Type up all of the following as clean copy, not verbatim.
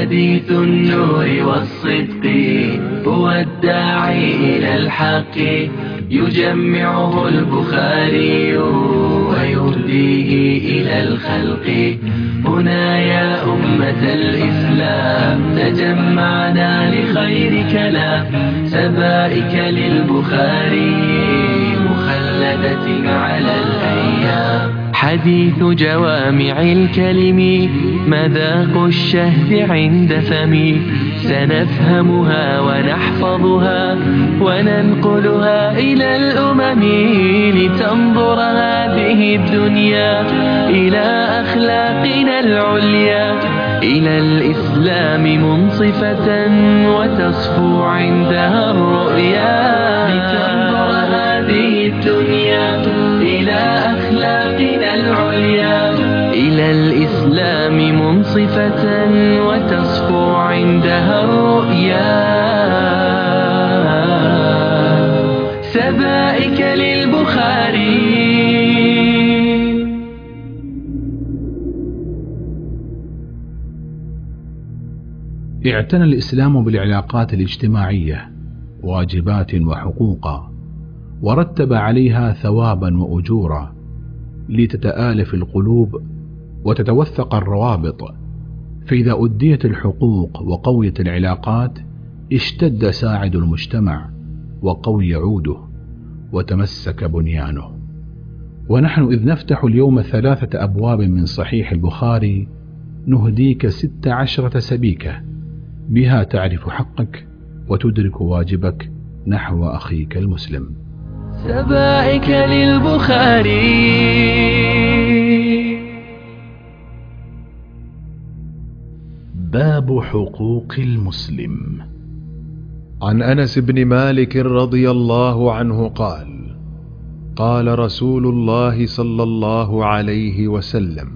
حديث النور والصدق هو الداعي إلى الحق يجمعه البخاري ويهديه إلى الخلق. هنا يا أمة الإسلام تجمعنا لخير كلام سبائك للبخاري مخلدة على الأيام. حديث جوامع الكلم مذاق الشهد عند فمي سنفهمها ونحفظها وننقلها إلى الأمم لتنظر هذه الدنيا إلى أخلاقنا العليا إلى الإسلام منصفة وتصفو عندها الرؤيا. لتنظر هذه الدنيا إلى أخلاقنا العليا إلى الإسلام منصفة وتصفو عندها الرؤيا. سبائك للبخاري. اعتنى الإسلام بالعلاقات الاجتماعية واجبات وحقوقا، ورتب عليها ثوابا وأجورا لتتآلف القلوب وتتوثق الروابط. فإذا أديت الحقوق وقويت العلاقات اشتد ساعد المجتمع وقوي عوده وتمسك بنيانه. ونحن إذ نفتح اليوم 3 أبواب من صحيح البخاري نهديك 16 سبيكة بها تعرف حقك وتدرك واجبك نحو أخيك المسلم. سبائك للبخاري. باب حقوق المسلم. عن أنس بن مالك رضي الله عنه قال: قال رسول الله صلى الله عليه وسلم: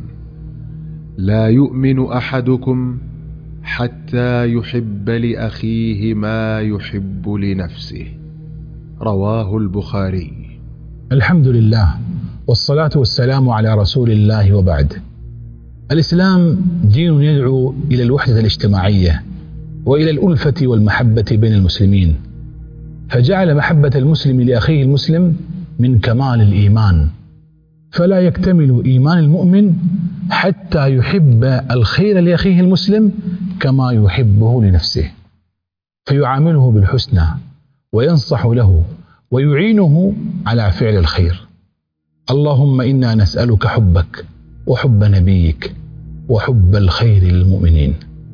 لا يؤمن أحدكم حتى يحب لأخيه ما يحب لنفسه. رواه البخاري. الحمد لله والصلاة والسلام على رسول الله، وبعد. الإسلام دين يدعو إلى الوحدة الاجتماعية وإلى الألفة والمحبة بين المسلمين، فجعل محبة المسلم لأخيه المسلم من كمال الإيمان، فلا يكتمل إيمان المؤمن حتى يحب الخير لأخيه المسلم كما يحبه لنفسه، فيعامله بالحسنى وينصح له ويعينه على فعل الخير. اللهم إنا نسألك حبك وحب نبيك وحب الخير للمؤمنين.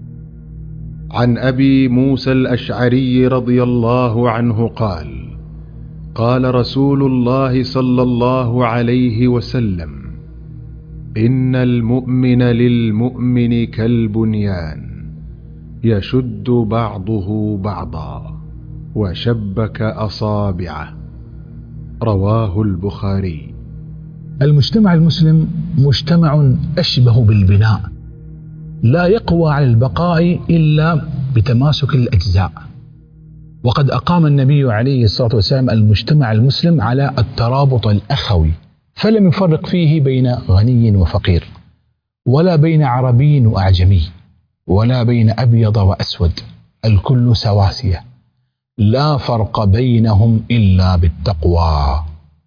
عن أبي موسى الأشعري رضي الله عنه قال: قال رسول الله صلى الله عليه وسلم: إن المؤمن للمؤمن كالبنيان يشد بعضه بعضا وشبك أصابعه. رواه البخاري. المجتمع المسلم مجتمع أشبه بالبناء، لا يقوى على البقاء إلا بتماسك الأجزاء. وقد أقام النبي عليه الصلاة والسلام المجتمع المسلم على الترابط الأخوي، فلم يفرق فيه بين غني وفقير، ولا بين عربي وأعجمي، ولا بين أبيض وأسود، الكل سواسية، لا فرق بينهم إلا بالتقوى.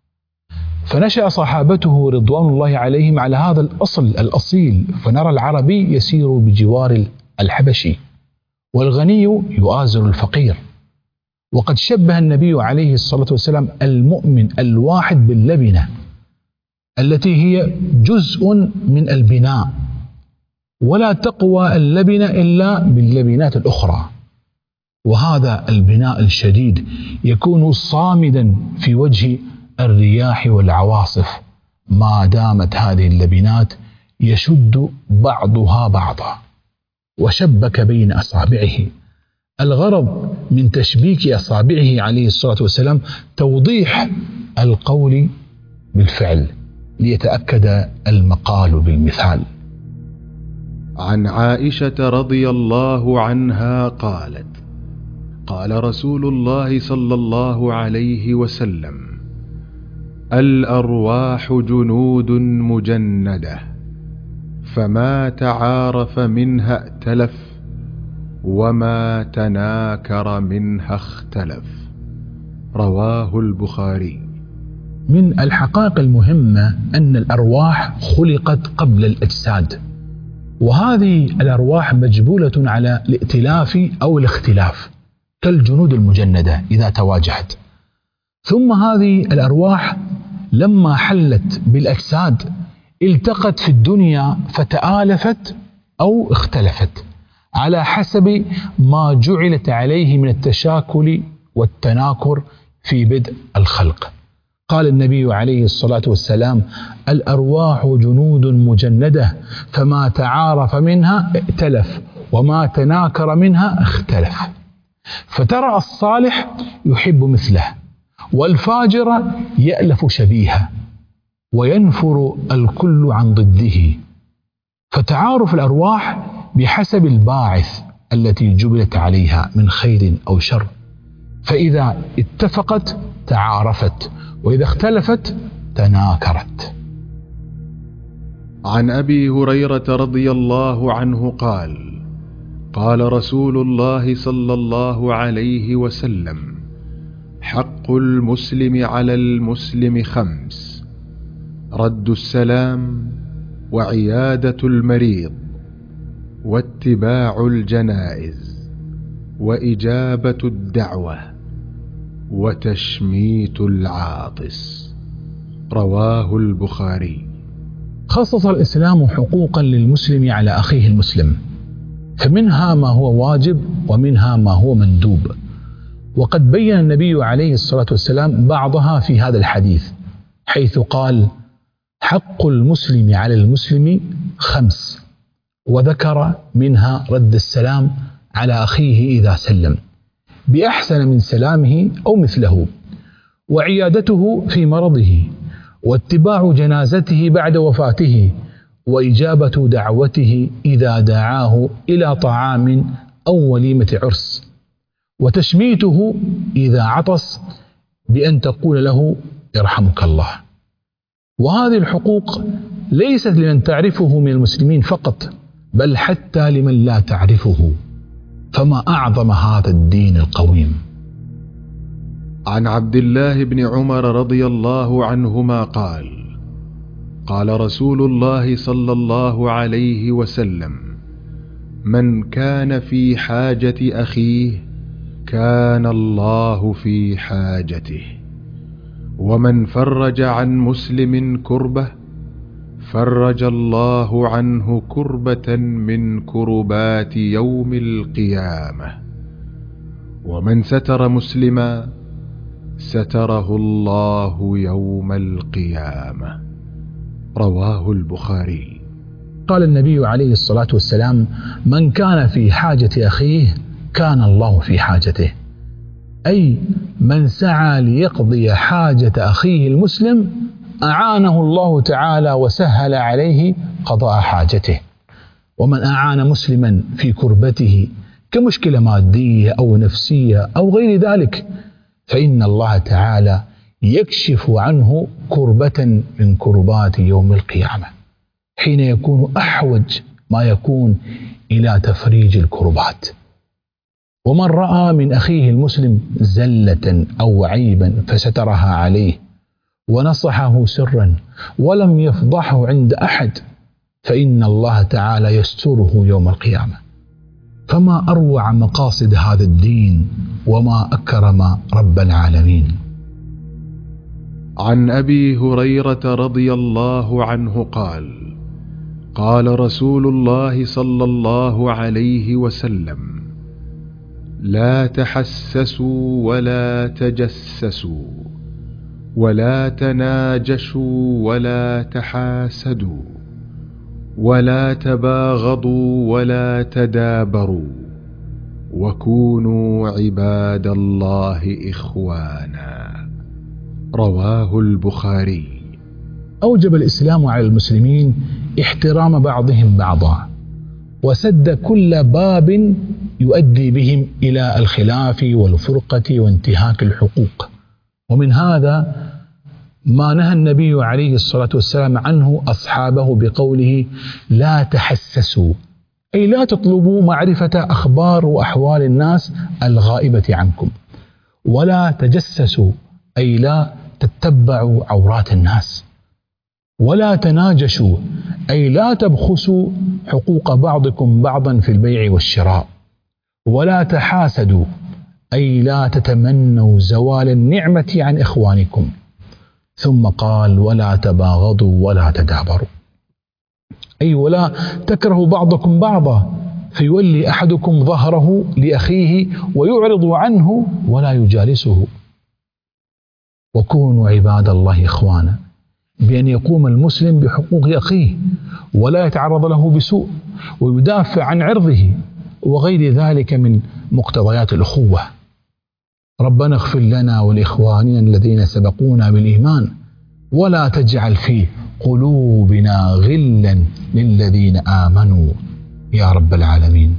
فنشأ صحابته رضوان الله عليهم على هذا الأصل الأصيل، فنرى العربي يسير بجوار الحبشي، والغني يؤازر الفقير. وقد شبه النبي عليه الصلاة والسلام المؤمن الواحد باللبنة التي هي جزء من البناء، ولا تقوى اللبنة إلا باللبنات الأخرى. وهذا البناء الشديد يكون صامدا في وجه الرياح والعواصف ما دامت هذه اللبنات يشد بعضها بعضا. وشبك بين أصابعه. الغرض من تشبيك أصابعه عليه الصلاة والسلام توضيح القول بالفعل ليتأكد المقال بالمثال. عن عائشة رضي الله عنها قالت: قال رسول الله صلى الله عليه وسلم: الأرواح جنود مجندة، فما تعارف منها ائتلف وما تناكر منها اختلف. رواه البخاري. من الحقائق المهمة أن الأرواح خلقت قبل الأجساد، وهذه الأرواح مجبولة على الائتلاف أو الاختلاف كالجنود المجندة إذا تواجهت. ثم هذه الأرواح لما حلت بالأجساد التقت في الدنيا فتآلفت أو اختلفت على حسب ما جعلت عليه من التشاكل والتناكر في بدء الخلق. قال النبي عليه الصلاة والسلام: الأرواح جنود مجندة، فما تعارف منها ائتلف وما تناكر منها اختلف. فترى الصالح يحب مثله، والفاجر يألف شبيهه، وينفر الكل عن ضده. فتعارف الأرواح بحسب الباعث التي جبلت عليها من خير أو شر، فإذا اتفقت تعارفت، وإذا اختلفت تناكرت. عن أبي هريرة رضي الله عنه قال: قال رسول الله صلى الله عليه وسلم: حق المسلم على المسلم 5: رد السلام، وعيادة المريض، واتباع الجنائز، وإجابة الدعوة، وتشميت العاطس. رواه البخاري. خصص الإسلام حقوقا للمسلم على أخيه المسلم، فمنها ما هو واجب ومنها ما هو مندوب، وقد بين النبي عليه الصلاة والسلام بعضها في هذا الحديث، حيث قال: حق المسلم على المسلم 5، وذكر منها رد السلام على أخيه إذا سلم بأحسن من سلامه أو مثله، وعيادته في مرضه، واتباع جنازته بعد وفاته، وإجابة دعوته إذا دعاه إلى طعام أو وليمة عرس، وتشميته إذا عطس بأن تقول له: يرحمك الله. وهذه الحقوق ليست لمن تعرفه من المسلمين فقط، بل حتى لمن لا تعرفه، فما أعظم هذا الدين القويم. عن عبد الله بن عمر رضي الله عنهما قال: قال رسول الله صلى الله عليه وسلم: من كان في حاجة أخيه كان الله في حاجته، ومن فرج عن مسلم كربة فرج الله عنه كربة من كربات يوم القيامة، ومن ستر مسلما ستره الله يوم القيامة. رواه البخاري. قال النبي عليه الصلاة والسلام: من كان في حاجة أخيه كان الله في حاجته، أي من سعى ليقضي حاجة أخيه المسلم أعانه الله تعالى وسهل عليه قضاء حاجته. ومن أعان مسلما في كربته كمشكلة مادية أو نفسية أو غير ذلك، فإن الله تعالى يكشف عنه كربة من كربات يوم القيامة، حين يكون أحوج ما يكون إلى تفريج الكربات. ومن رأى من أخيه المسلم زلة أو عيبا فسترها عليه ونصحه سرا ولم يفضحه عند أحد، فإن الله تعالى يستره يوم القيامة. فما أروع مقاصد هذا الدين، وما أكرم رب العالمين. عن أبي هريرة رضي الله عنه قال: قال رسول الله صلى الله عليه وسلم: لا تحسسوا ولا تجسسوا ولا تناجشوا ولا تحاسدوا ولا تباغضوا ولا تدابروا، وكونوا عباد الله إخوانا. رواه البخاري. أوجب الإسلام على المسلمين احترام بعضهم بعضا، وسد كل باب يؤدي بهم إلى الخلاف والفرقة وانتهاك الحقوق. ومن هذا ما نهى النبي عليه الصلاة والسلام عنه أصحابه بقوله: لا تحسسوا، أي لا تطلبوا معرفة أخبار وأحوال الناس الغائبة عنكم، ولا تجسسوا أي لا تتبعوا عورات الناس، ولا تناجشوا أي لا تبخسوا حقوق بعضكم بعضا في البيع والشراء، ولا تحاسدوا أي لا تتمنوا زوال النعمة عن إخوانكم. ثم قال ولا تباغضوا ولا تدابروا، أي ولا تكرهوا بعضكم بعضا فيولي أحدكم ظهره لأخيه ويعرض عنه ولا يجالسه. وكونوا عباد الله إخوانا، بأن يقوم المسلم بحقوق أخيه ولا يتعرض له بسوء ويدافع عن عرضه وغير ذلك من مقتضيات الأخوة. ربنا اغفر لنا ولإخواننا الذين سبقونا بالإيمان ولا تجعل في قلوبنا غلا للذين آمنوا يا رب العالمين.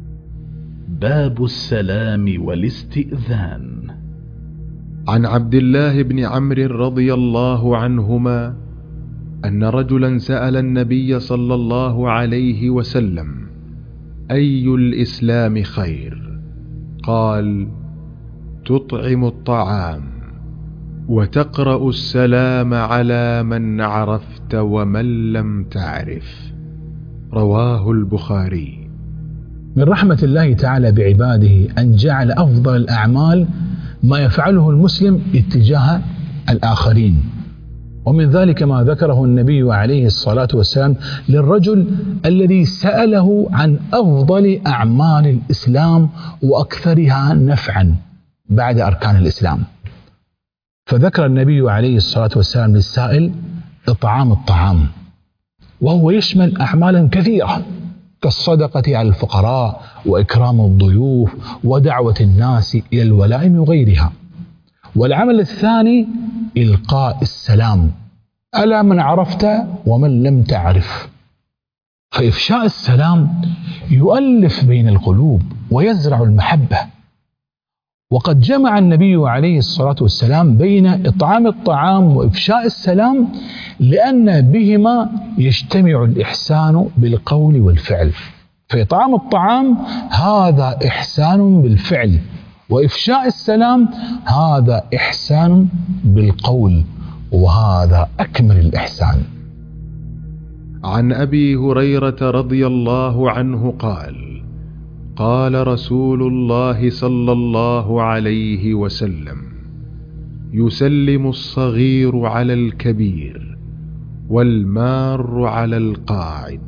باب السلام والاستئذان. عن عبد الله بن عمرو رضي الله عنهما أن رجلا سأل النبي صلى الله عليه وسلم: أي الإسلام خير؟ قال: تطعم الطعام وتقرأ السلام على من عرفت ومن لم تعرف. رواه البخاري. من رحمة الله تعالى بعباده أن جعل أفضل الأعمال ما يفعله المسلم اتجاه الآخرين، ومن ذلك ما ذكره النبي عليه الصلاة والسلام للرجل الذي سأله عن أفضل أعمال الإسلام وأكثرها نفعا بعد أركان الإسلام. فذكر النبي عليه الصلاة والسلام للسائل إطعام الطعام، وهو يشمل أعمالا كثيرة كالصدقة على الفقراء وإكرام الضيوف ودعوة الناس إلى الولائم وغيرها. والعمل الثاني إلقاء السلام على من عرفت ومن لم تعرف. فإفشاء السلام يؤلف بين القلوب ويزرع المحبة. وقد جمع النبي عليه الصلاة والسلام بين إطعام الطعام وإفشاء السلام لأن بهما يجتمع الإحسان بالقول والفعل. فإطعام الطعام هذا إحسان بالفعل، وإفشاء السلام هذا إحسان بالقول، وهذا أكمل الإحسان. عن أبي هريرة رضي الله عنه قال: قال رسول الله صلى الله عليه وسلم: يسلم الصغير على الكبير، والمار على القاعد،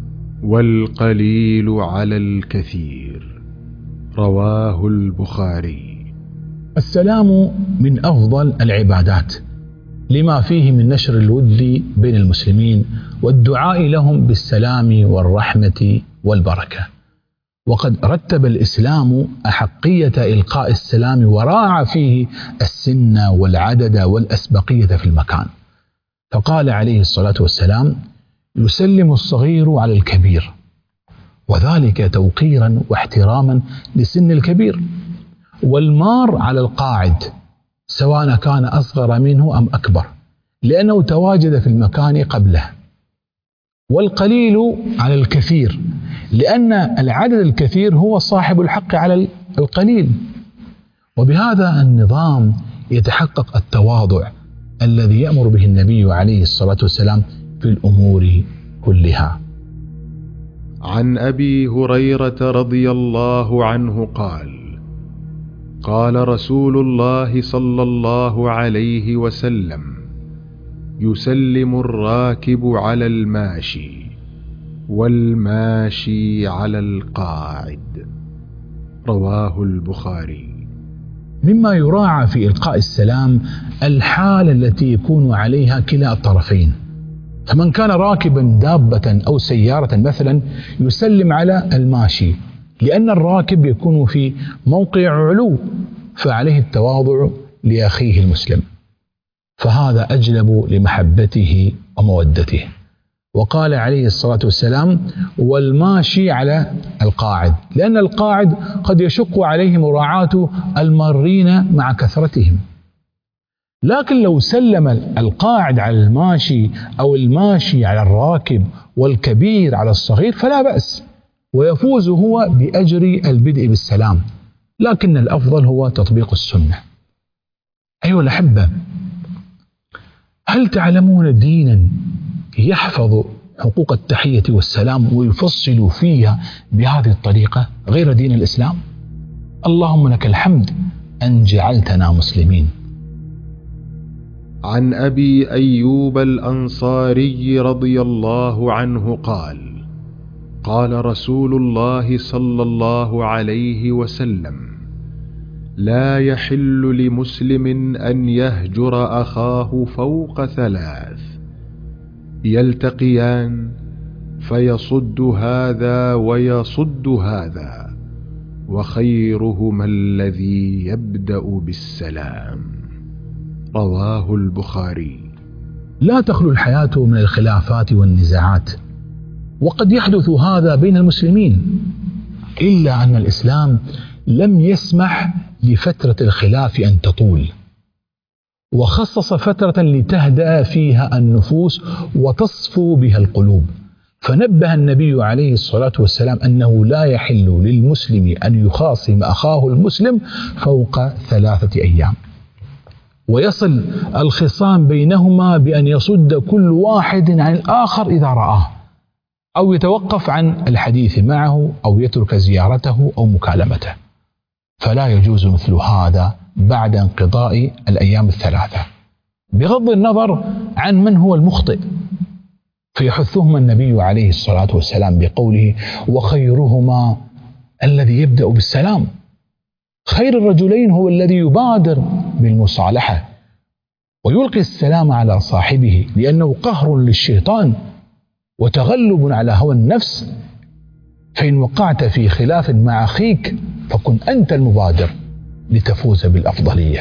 والقليل على الكثير. رواه البخاري. السلام من أفضل العبادات لما فيه من نشر الود بين المسلمين والدعاء لهم بالسلام والرحمة والبركة. وقد رتب الإسلام أحقية إلقاء السلام وراعى فيه السن والعدد والأسبقية في المكان. فقال عليه الصلاة والسلام: يسلم الصغير على الكبير، وذلك توقيرا واحتراما لسن الكبير. والمار على القاعد سواء كان أصغر منه أم أكبر، لأنه تواجد في المكان قبله. والقليل على الكثير، لأن العدد الكثير هو صاحب الحق على القليل. وبهذا النظام يتحقق التواضع الذي يأمر به النبي عليه الصلاة والسلام في الأمور كلها. عن أبي هريرة رضي الله عنه قال: قال رسول الله صلى الله عليه وسلم: يسلم الراكب على الماشي، والماشي على القاعد. رواه البخاري. مما يراعى في إلقاء السلام الحالة التي يكون عليها كلا الطرفين. فمن كان راكبا دابة أو سيارة مثلا يسلم على الماشي، لأن الراكب يكون في موقع علو فعليه التواضع لأخيه المسلم، فهذا أجلب لمحبته ومودته. وقال عليه الصلاة والسلام: والماشي على القاعد، لأن القاعد قد يشق عليه مراعاة المارين مع كثرتهم. لكن لو سلم القاعد على الماشي أو الماشي على الراكب والكبير على الصغير فلا بأس، ويفوز هو بأجر البدء بالسلام، لكن الأفضل هو تطبيق السنة. أيها الأحبة، هل تعلمون دينا يحفظ حقوق التحية والسلام ويفصل فيها بهذه الطريقة غير دين الإسلام؟ اللهم لك الحمد أن جعلتنا مسلمين. عن أبي أيوب الأنصاري رضي الله عنه قال: قال رسول الله صلى الله عليه وسلم: لا يحل لمسلم أن يهجر أخاه فوق 3: يلتقيان فيصد هذا ويصد هذا، وخيرهما الذي يبدأ بالسلام. رواه البخاري. لا تخلو الحياة من الخلافات والنزاعات، وقد يحدث هذا بين المسلمين، إلا أن الإسلام لم يسمح لفترة الخلاف أن تطول، وخصص فترة لتهدأ فيها النفوس وتصفو بها القلوب. فنبه النبي عليه الصلاة والسلام أنه لا يحل للمسلم أن يخاصم أخاه المسلم فوق 3 أيام، ويصل الخصام بينهما بأن يصد كل واحد عن الآخر إذا رآه، أو يتوقف عن الحديث معه، أو يترك زيارته أو مكالمته. فلا يجوز مثل هذا بعد انقضاء الأيام 3، بغض النظر عن من هو المخطئ. فيحثهما النبي عليه الصلاة والسلام بقوله: وخيرهما الذي يبدأ بالسلام. خير الرجلين هو الذي يبادر بالمصالحة ويلقي السلام على صاحبه، لأنه قهر للشيطان وتغلب على هوى النفس. فإن وقعت في خلاف مع أخيك فكن أنت المبادر لتفوز بالأفضلية.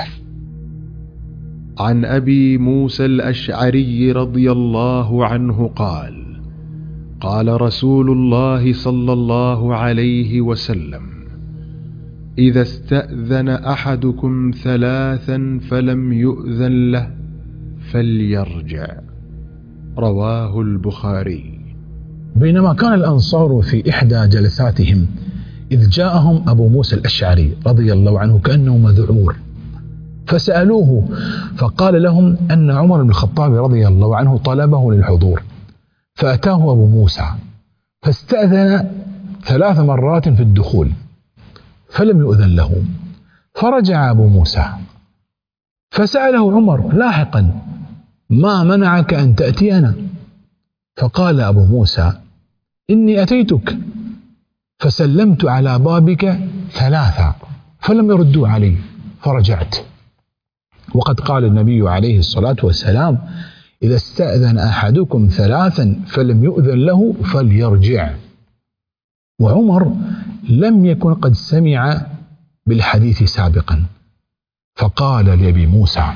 عن أبي موسى الأشعري رضي الله عنه قال: قال رسول الله صلى الله عليه وسلم: إذا استأذن أحدكم 3 فلم يؤذن له فليرجع. رواه البخاري. بينما كان الأنصار في إحدى جلساتهم إذ جاءهم أبو موسى الأشعري رضي الله عنه كأنه مذعور، فسألوه فقال لهم أن عمر بن الخطاب رضي الله عنه طلبه للحضور، فأتاه أبو موسى فاستأذن 3 مرات في الدخول فلم يؤذن له، فرجع أبو موسى فسأله عمر لاحقا: ما منعك أن تأتينا؟ فقال أبو موسى: إني أتيتك فسلمت على بابك 3 فلم يردوا علي فرجعت. وقد قال النبي عليه الصلاة والسلام: إذا استأذن أحدكم 3 فلم يؤذن له فليرجع. وعمر لم يكن قد سمع بالحديث سابقا، فقال لأبي موسى: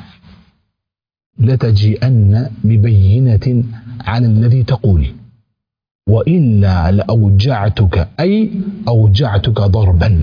لتجيئن ببينة على الذي تقول، وإلا لأوجعتك، أي أوجعتك ضربا.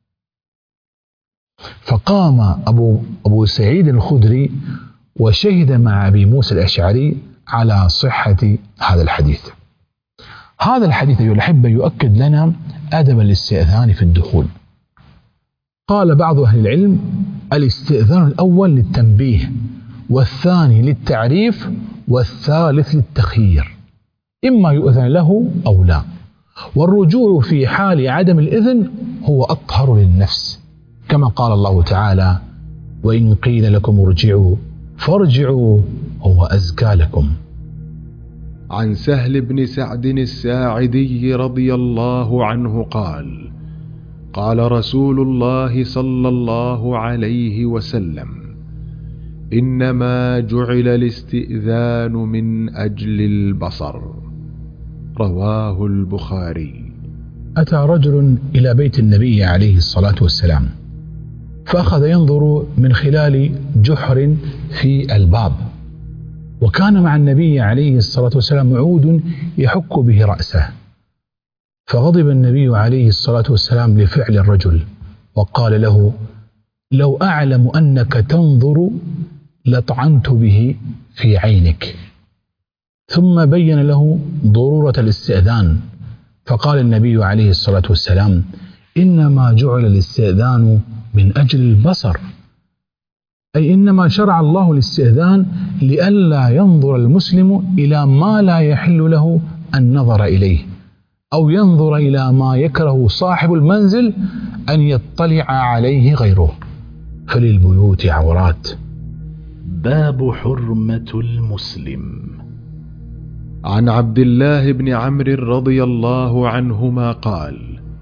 فقام أبو سعيد الخدري وشهد مع أبي موسى الأشعري على صحة هذا الحديث. هذا الحديث أيها الأحبة يؤكد لنا أدب الاستئذان في الدخول. قال بعض أهل العلم: الاستئذان الأول للتنبيه، والثاني للتعريف، والثالث للتخيير، إما يؤذن له أو لا. والرجوع في حال عدم الإذن هو أطهر للنفس، كما قال الله تعالى: وإن قيل لكم ارجعوا فارجعوا هو أزكى لكم. عن سهل بن سعد الساعدي رضي الله عنه قال: قال رسول الله صلى الله عليه وسلم: إنما جعل الاستئذان من أجل البصر. رواه البخاري. أتى رجل إلى بيت النبي عليه الصلاة والسلام، فأخذ ينظر من خلال جحر في الباب، وكان مع النبي عليه الصلاة والسلام عود يحك به رأسه. فغضب النبي عليه الصلاة والسلام لفعل الرجل، وقال له: لو أعلم أنك تنظر لطعنت به في عينك. ثم بين له ضرورة الاستئذان، فقال النبي عليه الصلاة والسلام: إنما جعل الاستئذان من أجل البصر، أي إنما شرع الله الاستئذان لئلا ينظر المسلم إلى ما لا يحل له النظر إليه، أو ينظر إلى ما يكره صاحب المنزل أن يطلع عليه غيره، فللبيوت عورات. باب حرمة المسلم. عن عبد الله بن عمرو رضي الله عنهما قال: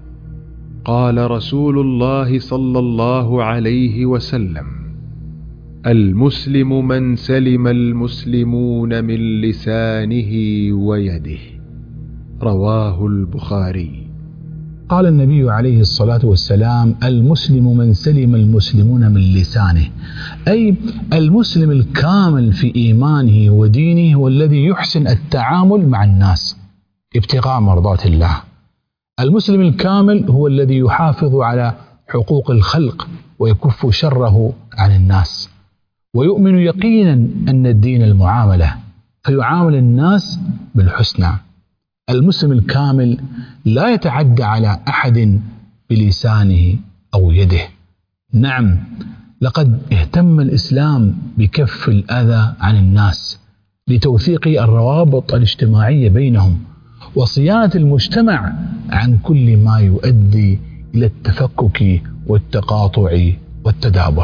قال رسول الله صلى الله عليه وسلم: المسلم من سلم المسلمون من لسانه ويده. رواه البخاري. قال النبي عليه الصلاة والسلام: المسلم من سلم المسلمون من لسانه، أي المسلم الكامل في إيمانه ودينه، والذي يحسن التعامل مع الناس ابتغاء مرضات الله. المسلم الكامل هو الذي يحافظ على حقوق الخلق ويكف شره عن الناس، ويؤمن يقينا أن الدين المعاملة، فيعامل الناس بالحسنى. المسلم الكامل لا يتعدى على أحد بلسانه أو يده. نعم، لقد اهتم الإسلام بكف الأذى عن الناس لتوثيق الروابط الاجتماعية بينهم، وصيانة المجتمع عن كل ما يؤدي إلى التفكك والتقاطع والتدابر.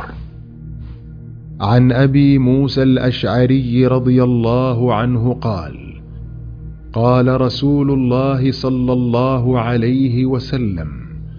عن أبي موسى الأشعري رضي الله عنه قال: قال رسول الله صلى الله عليه وسلم: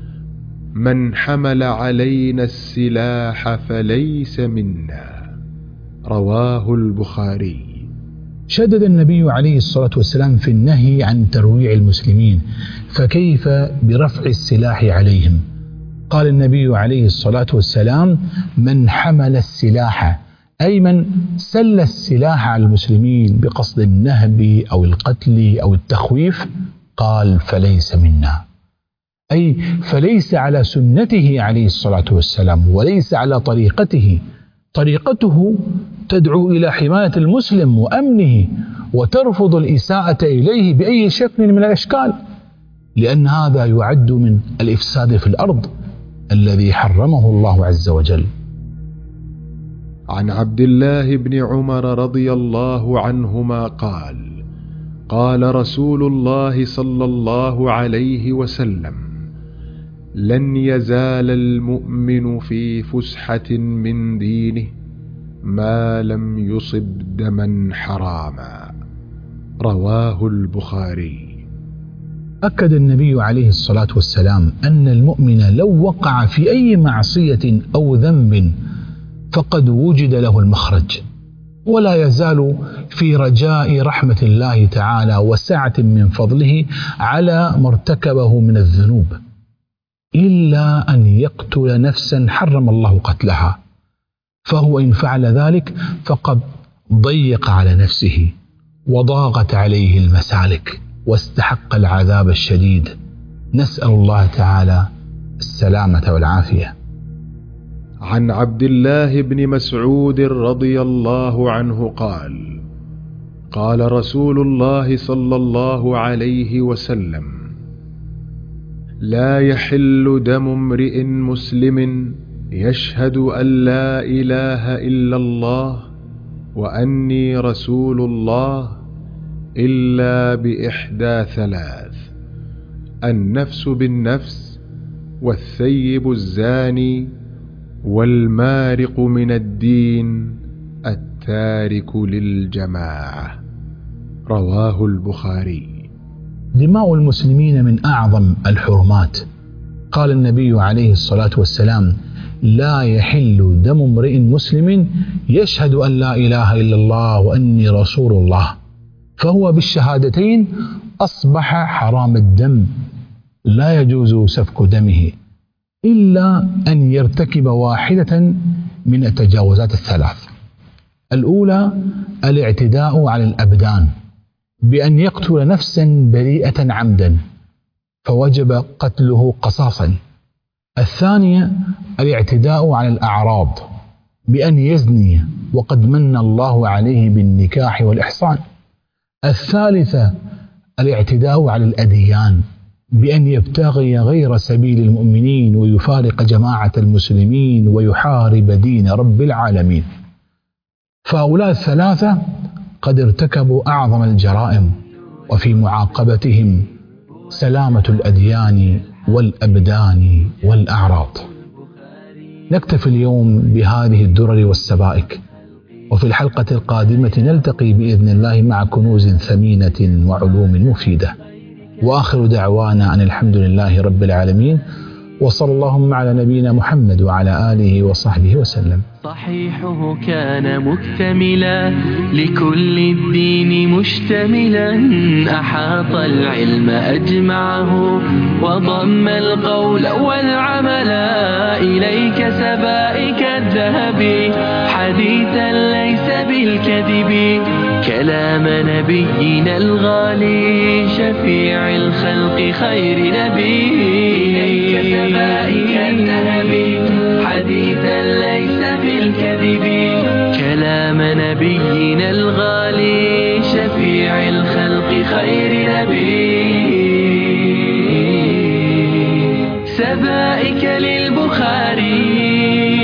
من حمل علينا السلاح فليس منا. رواه البخاري. شدد النبي عليه الصلاة والسلام في النهي عن ترويع المسلمين، فكيف برفع السلاح عليهم؟ قال النبي عليه الصلاة والسلام: من حمل السلاح، أي من سل السلاح على المسلمين بقصد النهب أو القتل أو التخويف، قال: فليس منا، أي فليس على سنته عليه الصلاة والسلام، وليس على طريقته. طريقته تدعو إلى حماية المسلم وأمنه، وترفض الإساءة إليه بأي شكل من الأشكال، لأن هذا يعد من الإفساد في الأرض الذي حرمه الله عز وجل. عن عبد الله بن عمر رضي الله عنهما قال: قال رسول الله صلى الله عليه وسلم: لن يزال المؤمن في فسحة من دينه ما لم يصب دما حراما. رواه البخاري. أكد النبي عليه الصلاة والسلام أن المؤمن لو وقع في أي معصية أو ذنب فقد وجد له المخرج، ولا يزال في رجاء رحمة الله تعالى وسعة من فضله على ما ارتكبه من الذنوب، إلا أن يقتل نفسا حرم الله قتلها، فهو إن فعل ذلك فقد ضيق على نفسه وضاقت عليه المسالك واستحق العذاب الشديد. نسأل الله تعالى السلامة والعافية. عن عبد الله بن مسعود رضي الله عنه قال: قال رسول الله صلى الله عليه وسلم: لا يحل دم امرئ مسلم يشهد أن لا إله إلا الله وأني رسول الله إلا بإحدى ثلاث: النفس بالنفس، والثيب الزاني، والمارق من الدين التارك للجماعة. رواه البخاري. دماء المسلمين من أعظم الحرمات. قال النبي عليه الصلاة والسلام: لا يحل دم امرئ مسلم يشهد أن لا إله إلا الله وأني رسول الله، فهو بالشهادتين أصبح حرام الدم، لا يجوز سفك دمه إلا أن يرتكب واحدة من التجاوزات الثلاث. الأولى الاعتداء على الأبدان بأن يقتل نفسا بريئة عمدا فوجب قتله قصاصا. الثانية الاعتداء على الأعراض بأن يزني وقد من الله عليه بالنكاح والإحصان. الثالثة الاعتداء على الأديان بأن يبتغي غير سبيل المؤمنين ويفارق جماعة المسلمين ويحارب دين رب العالمين. فهؤلاء الثلاثة قد ارتكبوا أعظم الجرائم، وفي معاقبتهم سلامة الأديان والأبدان والأعراض. نكتفي اليوم بهذه الدرر والسبائك، وفي الحلقة القادمة نلتقي بإذن الله مع كنوز ثمينة وعلوم مفيدة. وآخر دعوانا أن الحمد لله رب العالمين، وصلى اللهم على نبينا محمد وعلى آله وصحبه وسلم. صحيحه كان مكتملا لكل الدين مشتملا، أحاط العلم أجمعه وضم القول والعمل. إليك سبائك الذهب حديثا ليس بالكذب، كلام نبينا الغالي شفيع الخلق خير نبي. إليك سبائك الذهب حديثا ليس بالكذب، كلام نبينا الغالي شفيع الخلق خير نبي. سبائك للبخاري.